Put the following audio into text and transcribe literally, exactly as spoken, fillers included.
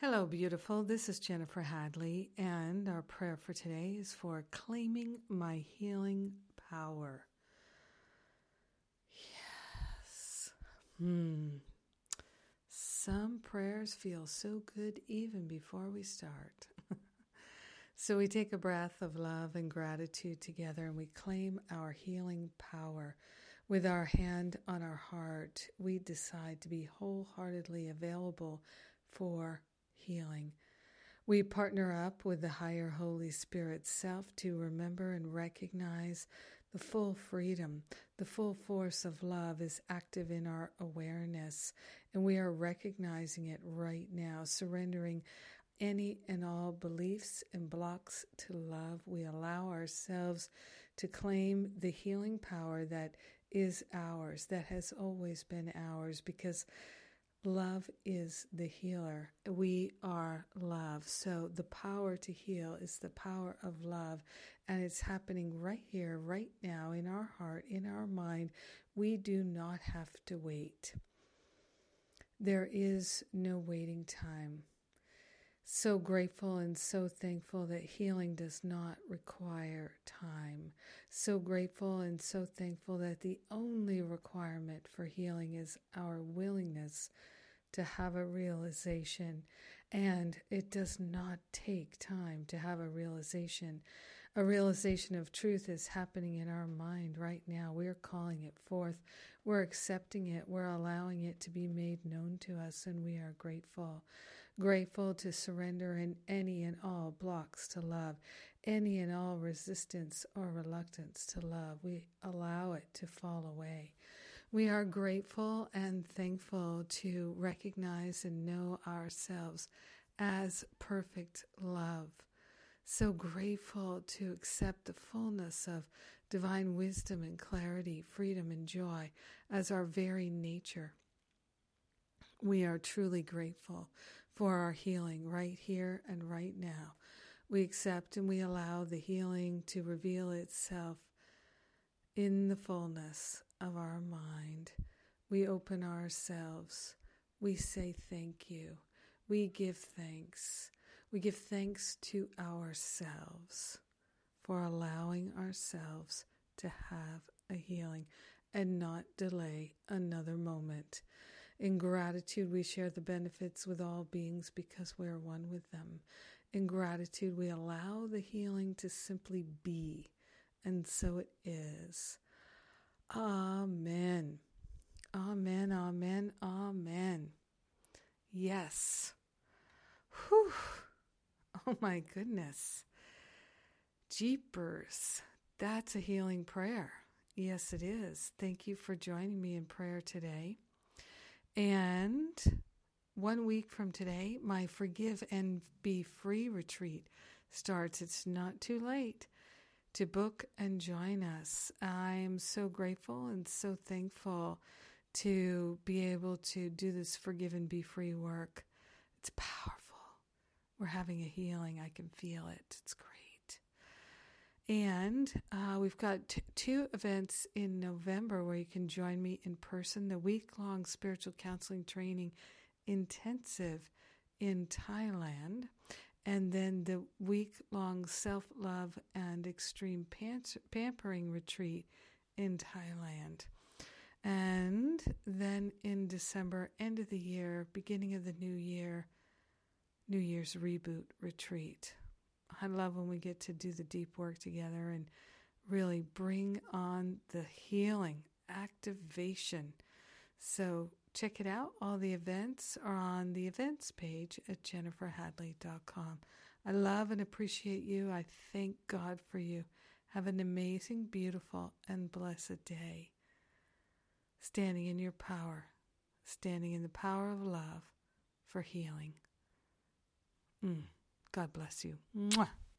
Hello, beautiful. This is Jennifer Hadley, and our prayer for today is for claiming my healing power. Yes. Hmm. Some prayers feel so good even before we start. So we take a breath of love and gratitude together, and we claim our healing power. With our hand on our heart, we decide to be wholeheartedly available for healing. We partner up with the higher Holy Spirit self to remember and recognize the full freedom, the full force of love is active in our awareness, and we are recognizing it right now, surrendering any and all beliefs and blocks to love. We allow ourselves to claim the healing power that is ours, that has always been ours, because love is the healer. We are love. So the power to heal is the power of love. And it's happening right here, right now, in our heart, in our mind. We do not have to wait. There is no waiting time. So grateful and so thankful that healing does not require time. So grateful and so thankful that the only requirement for healing is our willingness to have a realization. And it does not take time to have a realization. A realization of truth is happening in our mind right now. We're calling it forth. We're accepting it. We're allowing it to be made known to us, and we are grateful. Grateful to surrender in any and all blocks to love, any and all resistance or reluctance to love. We allow it to fall away. We are grateful and thankful to recognize and know ourselves as perfect love. So grateful to accept the fullness of divine wisdom and clarity, freedom and joy as our very nature. We are truly grateful for our healing right here and right now. We accept and we allow the healing to reveal itself in the fullness of our mind. We open ourselves. We say thank you. We give thanks. We give thanks to ourselves for allowing ourselves to have a healing and not delay another moment. In gratitude, we share the benefits with all beings because we are one with them. In gratitude, we allow the healing to simply be, and so it is. Amen. Amen, amen, amen. Yes. Whew. Oh my goodness. Jeepers. That's a healing prayer. Yes, it is. Thank you for joining me in prayer today. And one week from today, my Forgive and Be Free retreat starts. It's not too late to book and join us. I'm so grateful and so thankful to be able to do this Forgive and Be Free work. It's powerful. We're having a healing. I can feel it. It's great. And uh, we've got t- two events in November where you can join me in person. The week-long spiritual counseling training intensive in Thailand. And then the week-long self-love and extreme pant- pampering retreat in Thailand. And then in December, end of the year, beginning of the new year, New Year's reboot retreat. I love when we get to do the deep work together and really bring on the healing, activation. So check it out. All the events are on the events page at jennifer hadley dot com. I love and appreciate you. I thank God for you. Have an amazing, beautiful, and blessed day. Standing in your power, standing in the power of love for healing. Mm. God bless you. Mwah.